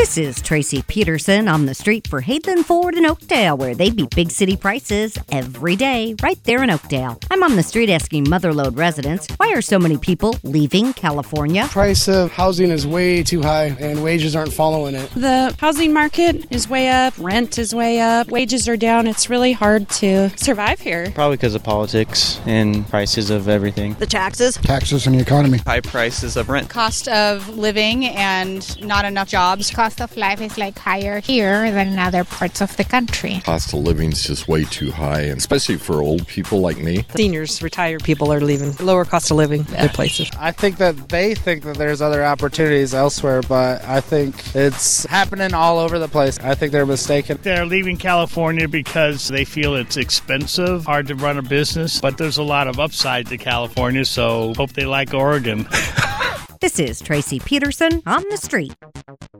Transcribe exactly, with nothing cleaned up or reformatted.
This is Tracy Peterson on the street for Hayden Ford in Oakdale, where they beat big city prices every day right there in Oakdale. I'm on the street asking Motherlode residents, why are so many people leaving California? Price of housing is way too high and wages aren't following it. The housing market is way up, rent is way up, wages are down. It's really hard to survive here. Probably because of politics and prices of everything. The taxes. Taxes and the economy. High prices of rent. Cost of living and not enough jobs. Cost of life is like higher here than in other parts of the country. Cost of living is just way too high, and especially for old people like me. Seniors, retired people are leaving. Lower cost of living at other places. I think that they think that there's other opportunities elsewhere, but I think it's happening all over the place. I think they're mistaken. They're leaving California because they feel it's expensive, hard to run a business, but there's a lot of upside to California, so hope they like Oregon. This is Tracy Peterson on the street.